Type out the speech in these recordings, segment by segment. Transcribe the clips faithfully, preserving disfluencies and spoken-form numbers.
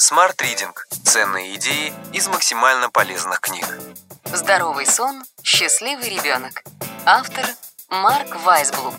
Smart Reading – ценные идеи из максимально полезных книг. Здоровый сон, счастливый ребенок. Автор Марк Вайсблуд.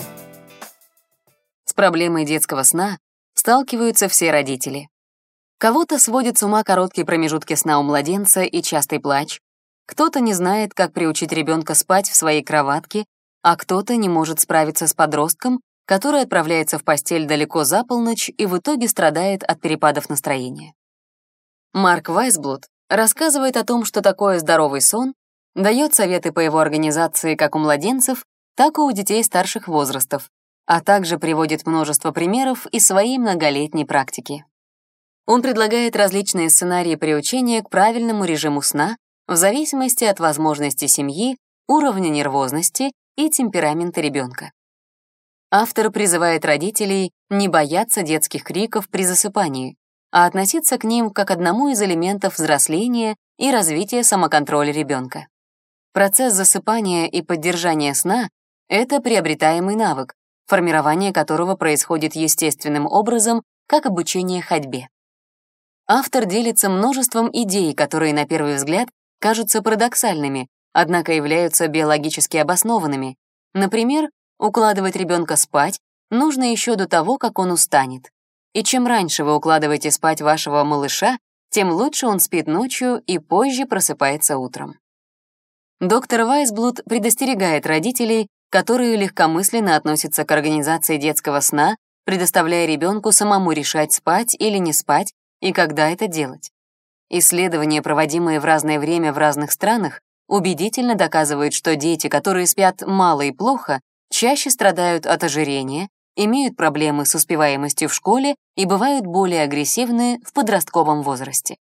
С проблемой детского сна сталкиваются все родители. Кого-то сводит с ума короткие промежутки сна у младенца и частый плач, кто-то не знает, как приучить ребенка спать в своей кроватке, а кто-то не может справиться с подростком, который отправляется в постель далеко за полночь и в итоге страдает от перепадов настроения. Марк Вайсблуд рассказывает о том, что такое здоровый сон, дает советы по его организации как у младенцев, так и у детей старших возрастов, а также приводит множество примеров из своей многолетней практики. Он предлагает различные сценарии приучения к правильному режиму сна в зависимости от возможностей семьи, уровня нервозности и темперамента ребенка. Автор призывает родителей не бояться детских криков при засыпании, а относиться к ним как к одному из элементов взросления и развития самоконтроля ребенка. Процесс засыпания и поддержания сна — это приобретаемый навык, формирование которого происходит естественным образом, как обучение ходьбе. Автор делится множеством идей, которые на первый взгляд кажутся парадоксальными, однако являются биологически обоснованными. Например, укладывать ребенка спать нужно еще до того, как он устанет. И чем раньше вы укладываете спать вашего малыша, тем лучше он спит ночью и позже просыпается утром. Доктор Вайсблуд предостерегает родителей, которые легкомысленно относятся к организации детского сна, предоставляя ребенку самому решать, спать или не спать, и когда это делать. Исследования, проводимые в разное время в разных странах, убедительно доказывают, что дети, которые спят мало и плохо, чаще страдают от ожирения, имеют проблемы с успеваемостью в школе и бывают более агрессивны в подростковом возрасте.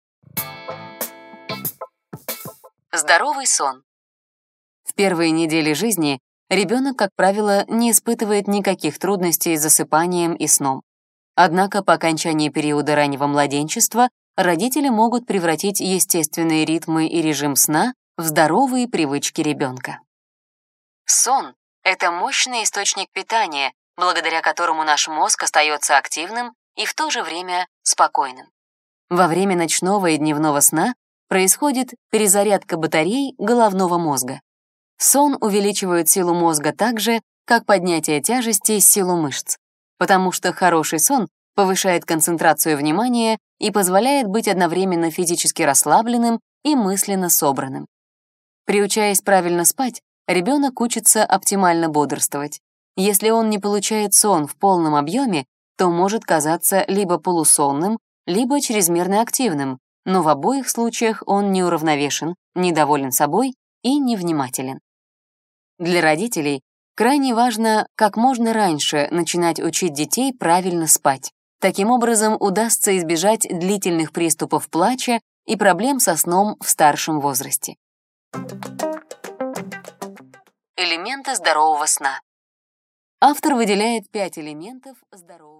Здоровый сон. В первые недели жизни ребенок, как правило, не испытывает никаких трудностей с засыпанием и сном. Однако по окончании периода раннего младенчества родители могут превратить естественные ритмы и режим сна в здоровые привычки ребенка. Сон — это мощный источник питания, благодаря которому наш мозг остается активным и в то же время спокойным. Во время ночного и дневного сна происходит перезарядка батарей головного мозга. Сон увеличивает силу мозга так же, как поднятие тяжести — силу мышц, потому что хороший сон повышает концентрацию внимания и позволяет быть одновременно физически расслабленным и мысленно собранным. Приучаясь правильно спать, ребенок учится оптимально бодрствовать. Если он не получает сон в полном объеме, то может казаться либо полусонным, либо чрезмерно активным, но в обоих случаях он неуравновешен, недоволен собой и невнимателен. Для родителей крайне важно как можно раньше начинать учить детей правильно спать. Таким образом, удастся избежать длительных приступов плача и проблем со сном в старшем возрасте. Элементы здорового сна. Автор выделяет пять элементов здорового